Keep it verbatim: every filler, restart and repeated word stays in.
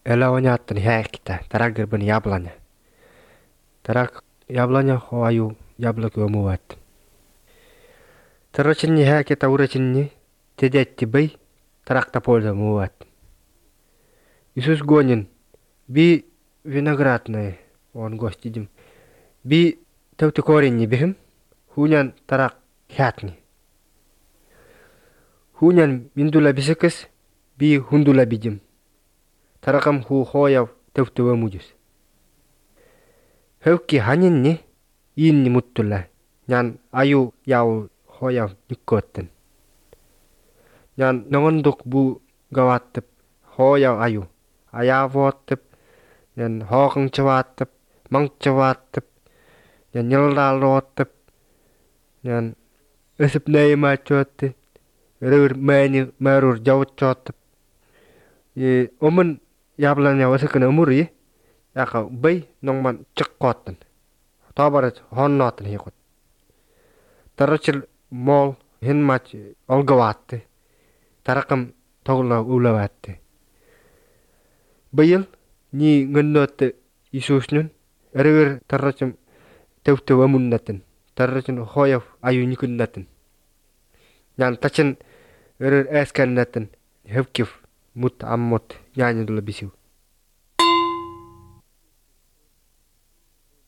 Ela oynattan häkitä, tarager bani yablanya. Tarak yablanya ho ayu yablak yomuvat. Tarachinni häkitä urachinni tedetti bay tarakta polda muvat. Isus gonyin bi vinogradnae on gostidim. Bi tawti korinni bihim hunyan tarak hätni. Hunyan mindula bisikis bi hundula bijim. Tarakam hu hoyav tawti wamujus. Hewki haninni inni muttula nyan ayu yaw hoyav nikkotten. Nyan nongonduk bu gawattip hoyav ayu. Ayavottip nyan hokang chawattip mang chawattip nyan nyaldalottip nyan isip neima chotti rur mani marur jawchottip. Ye omen yablanya wasakana umuri yaka bay nongman chikkotten. Tabarat honnotten hikot. Tarachil mol hinmach olgawatte. Tarakam togla ulawatte. Bayil ni ngennotte isusnun rur tarachim tewte wamunnatten. Tarachin hoyaf ayu nikunnatten. Nyan tachin rur eskannatten hevkif mut ammot nyanyadula bisiu.